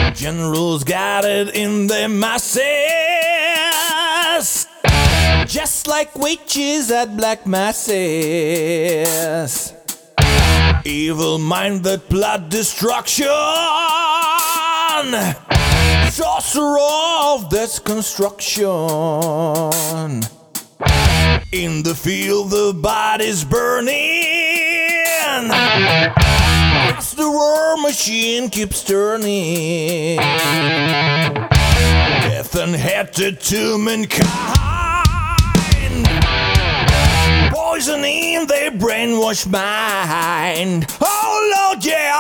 Generals gathered in their masses, just like witches at black masses. Evil-minded plot destruction, sorcerer of this construction. In the field the body's burning, as the war machine keeps turning. Death and hatred to mankind, poisoning their brainwashed mind. Oh Lord, yeah.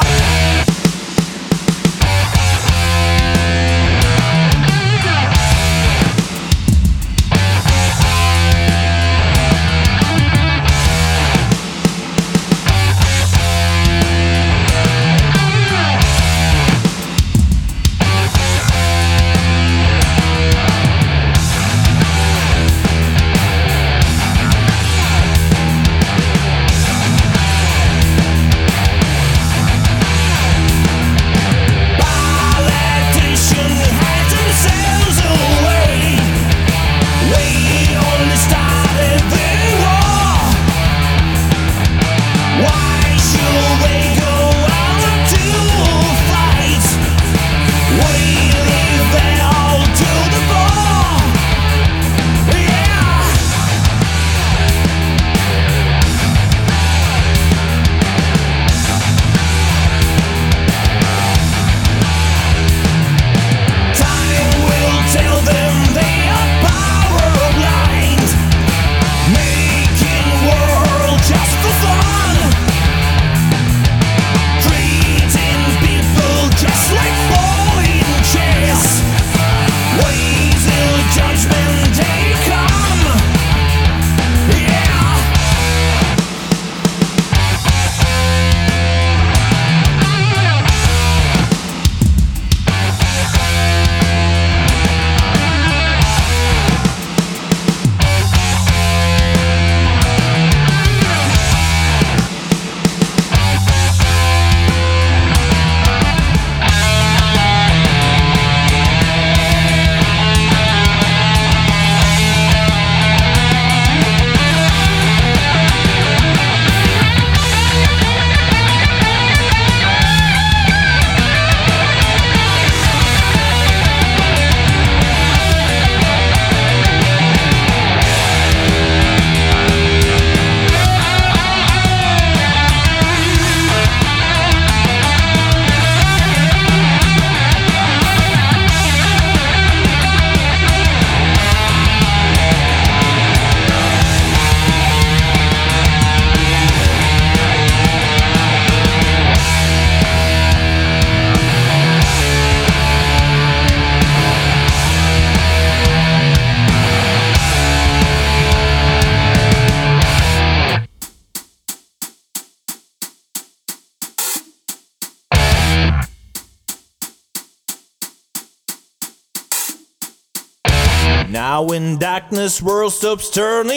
Now in darkness world stops turning,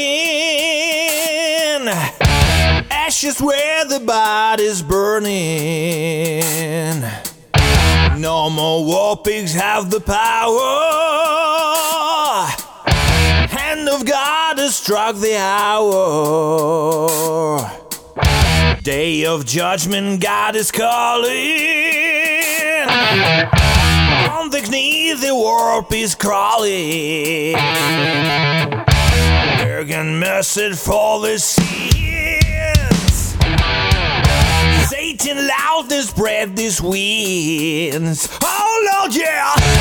ashes where the body's burning. No more war pigs have the power, hand of God has struck the hour. Day of judgment God is calling, on the knee the warp is crawling, begging mercy for the sins. Satan loudly spread these winds. Oh Lord, yeah.